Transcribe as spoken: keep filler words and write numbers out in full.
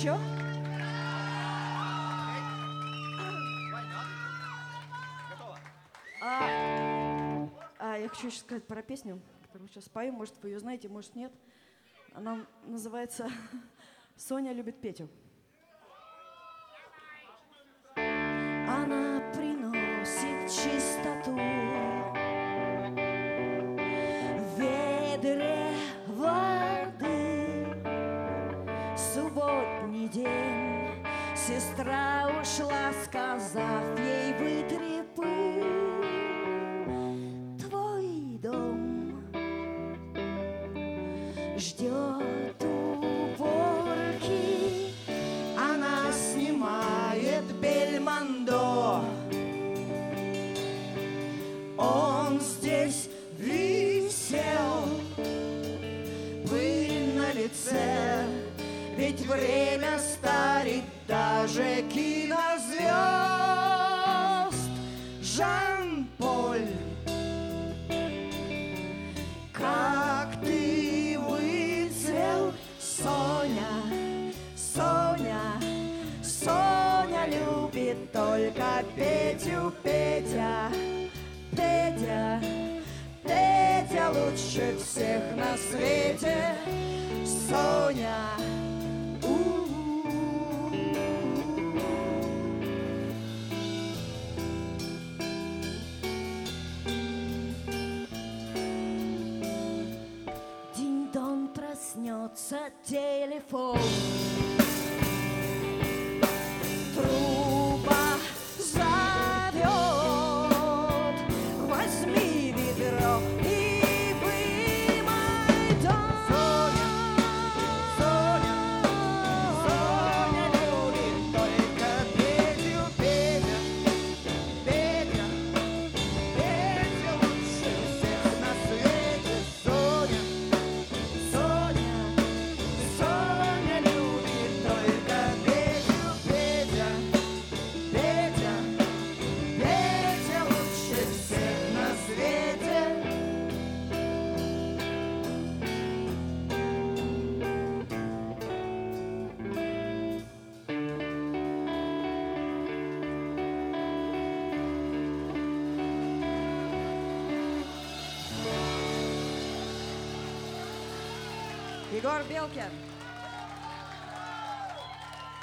еще? А, а я хочу еще сказать про песню, которую сейчас спою. Может, вы ее знаете, может, нет. Она называется «Соня любит Петю». Она приносит чистоту в ведре воды. Субботний день сестра ушла, сказав ей: вытри пыль. Твой дом ждет уборки. Она снимает бельмондо. Он здесь висел, пыль на лице, ведь время старит даже кинозвезд. Жан-Поль, как ты выцвел, Соня, Соня, Соня любит только Петю. Петя, Петя, Петя лучше всех на свете. Соня, динь-дон, проснется телефон. Труба зовет. Возьми ведро и вымой дом. Соня, Соня, Соня любит только Петю. Петя, Петя, Петя лучше всех на свете. Соня, Соня, Соня любит только Петю. Петя, Петя, Петя лучше всех на свете. Егор Белкин.